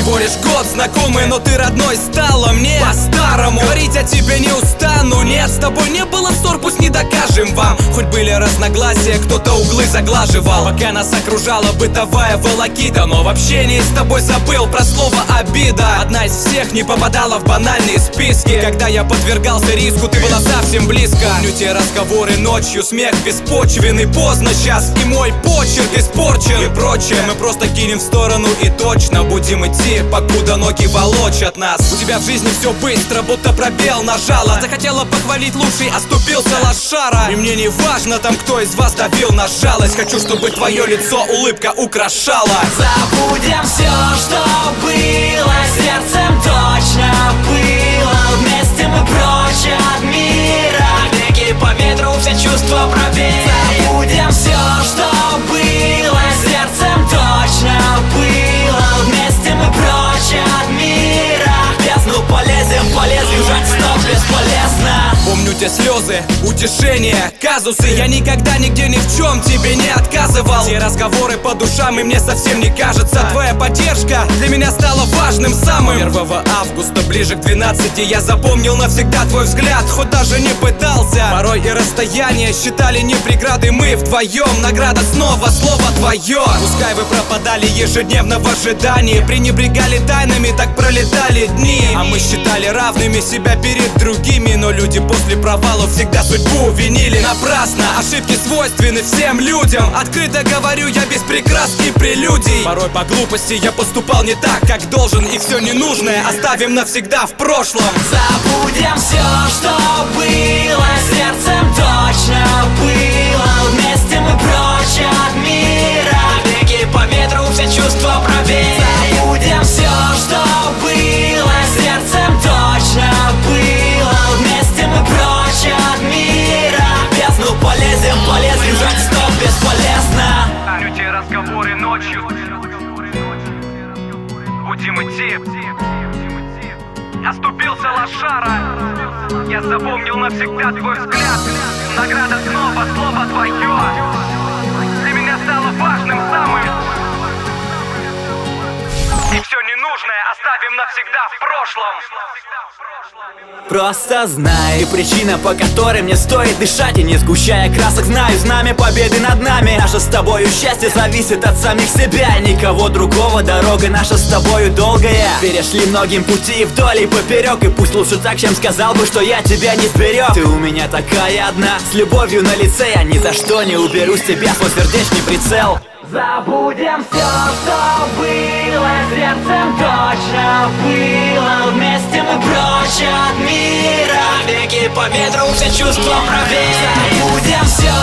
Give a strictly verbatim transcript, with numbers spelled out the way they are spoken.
всего лишь год знакомый, но ты родной стала мне по-старому. Говорить о тебе не устану, нет, с тобой не было ссор, пусть не докажем вам. Хоть были разногласия, кто-то углы заглаживал, пока нас окружала бытовая волокита. Но в общении с тобой забыл про слово обида. Одна из всех не попадала в банальные списки. Когда я подвергался риску, ты была совсем близко. Помню те разговоры ночью, смех беспочвенный. Поздно сейчас, и мой почерк испорчен и прочее. Мы просто кинем в сторону и точно будем идти, покуда ноги волочат нас. У тебя в жизни все быстро, будто пробел нажала. Захотела похвалить лучший, оступился лошара. И мне не важно там, кто из вас давил на жалость. Хочу, чтобы твое лицо улыбка украшала. Забудем все, что было, сердцем точно было. Вместе мы прочь от мира, веки по ветру, все чувства пробей. Забудем все, что было, сердцем точно было. Вместе мы прочь от мира, в бездну полезем, полезли, жать снова бесполезно. Помню те слезы, утешения, казусы. Я никогда нигде ни в чем тебе не отказывал. Те разговоры по душам, и мне совсем не кажется. Твоя поддержка для меня стала важным самым. Первого августа ближе к двенадцати я запомнил навсегда твой взгляд, хоть даже не пытался. Порой и расстояние считали не преградой. Мы вдвоем, награда снова слово твое. Пускай вы пропадали ежедневно в ожидании, пренебрегали тайнами, так пролетали дни. А мы считали равными себя перед другими, но люди после провалов всегда судьбу винили напрасно. Ошибки свойственны всем людям, открыто говорю я без прикрас и прелюдий. Порой по глупости я поступал не так, как должен, и все ненужное оставим навсегда в прошлом. Забудем все, что было, сердцем точно было. Вместе мы прочь от мира, веки по ветру, все чувства пробей. Забудем все, что было, сердцем точно было. Вместе мы прочь от мира, в бездну полезем, полезли, жать стоп бесполезно. Помню те разговоры ночью, будем идти. Оступился лошара, я запомнил навсегда твой взгляд. Награда снова, слово твое для меня стало важным самым. И все ненужное оставим навсегда в прошлом. Просто знаю причина, по которой мне стоит дышать. И не сгущая красок, знаю знамя победы над нами. Наше с тобою счастье зависит от самих себя. Никого другого, дорога наша с тобою долгая. Перешли многим пути вдоль и поперек, и пусть лучше так, чем сказал бы, что я тебя не сберег. Ты у меня такая одна, с любовью на лице. Я ни за что не уберу с тебя свой сердечный прицел. Забудем все, что было, сердцем точно было. Вместе мы прочь от мира, веки по ветру, все чувства правее. Забудем все,